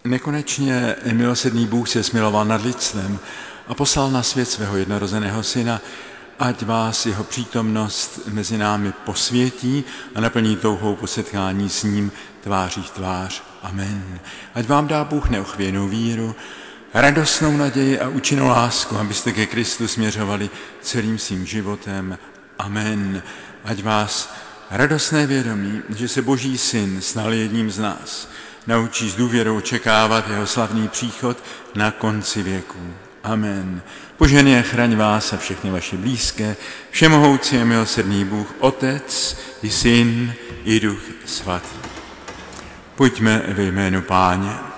Nekonečně milosrdný Bůh se smiloval nad lidstvem a poslal na svět svého jednorozeného syna, ať vás jeho přítomnost mezi námi posvětí a naplní touhou po setkání s ním tváří v tvář. Amen. Ať vám dá Bůh neochvějnou víru, radostnou naději a účinnou lásku, abyste ke Kristu směřovali celým svým životem. Amen. Ať vás radostné vědomí, že se Boží syn stal jedním z nás, naučí s důvěrou očekávat jeho slavný příchod na konci věků. Amen. Požehnej a chraň vás a všechny vaše blízké, všemohoucí a milosrdný Bůh, Otec i Syn i Duch Svatý. Pojďme ve jménu Páně.